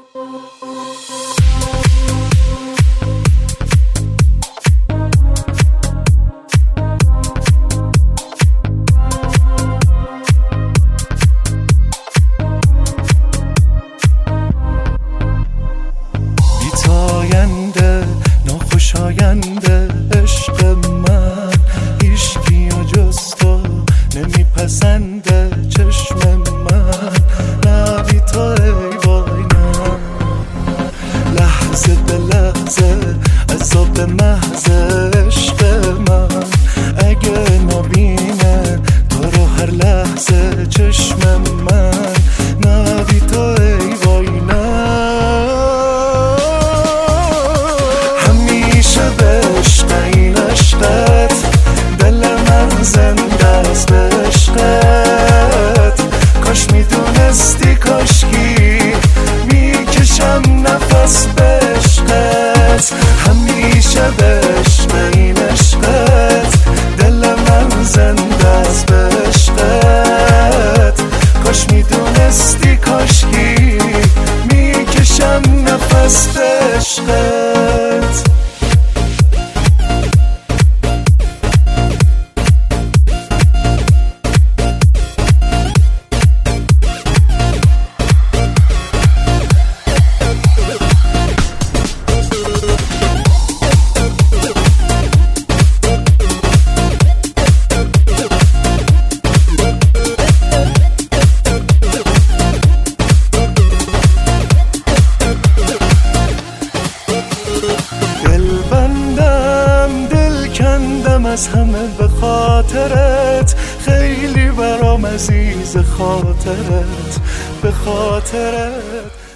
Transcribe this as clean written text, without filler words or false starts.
بی‌تاینده ناخوشاینده عشق من، هیچکی جز تو نمیپسنده چشم من. نه بی تو ای وای نه، لحظه به لحظه عذاب محض عشق من. اگه نبینه تو رو هر لحظه چشم من، نه بی تو ای وای نه. همیشه به عشق این عشقت دل من زنده است به عشقت. کاش میدونستی کاشکی میکشم نفس به عشقت. همیشه به عشق این عشقت دل من زنده است به عشقت. کاش میدونستی کاشکی میکشم نفس به عشقت. از همه به خاطرت، خیلی برام عزیز خاطرت، به خاطرت.